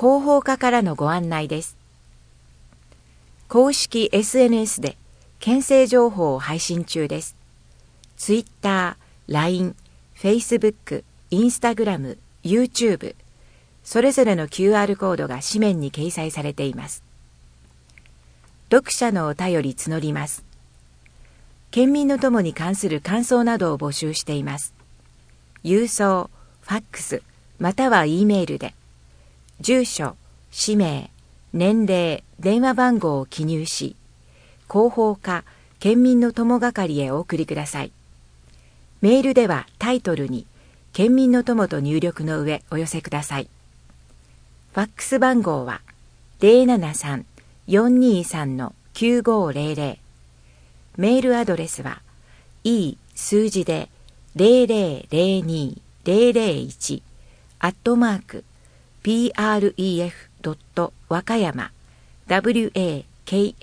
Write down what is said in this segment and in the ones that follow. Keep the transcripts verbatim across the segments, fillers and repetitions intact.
広報課からのご案内です。公式 エスエヌエス で県政情報を配信中です。Twitter、ライン、Facebook、Instagram、YouTube、それぞれの キューアール コードが紙面に掲載されています。読者のお便り募ります。県民の友に関する感想などを募集しています。郵送、ファックス、または E メールで、住所、氏名、年齢、電話番号を記入し、広報課県民の友係へお送りください。メールではタイトルに県民の友と入力の上お寄せください。ファックス番号は ゼロななさん よんにさん きゅうごゼロゼロ。メールアドレスは e 数字でゼロゼロゼロに ゼロゼロいちアットマーク プレフ 和歌山 ワカ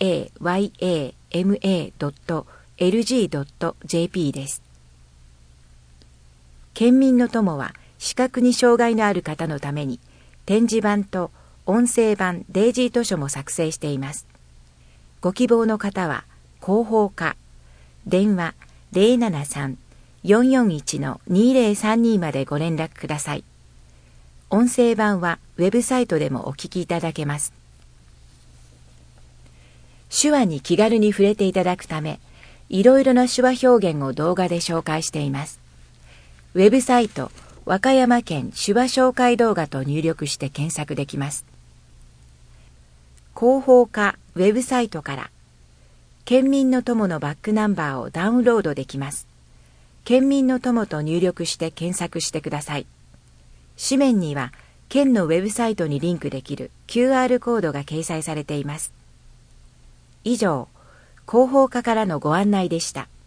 ヤマ エルジー ドット ジェーピー です。県民の友は視覚に障害のある方のために点字版と音声版デイジー図書も作成しています。ご希望の方は広報課電話 ゼロななさん よんよんいち にゼロさんに までご連絡ください。音声版はウェブサイトでもお聞きいただけます。手話に気軽に触れていただくため、いろいろな手話表現を動画で紹介しています。ウェブサイト和歌山県手話紹介動画と入力して検索できます。広報課ウェブサイトから県民の友のバックナンバーをダウンロードできます。県民の友と入力して検索してください。紙面には県のウェブサイトにリンクできる キューアール コードが掲載されています。以上、広報課からのご案内でした。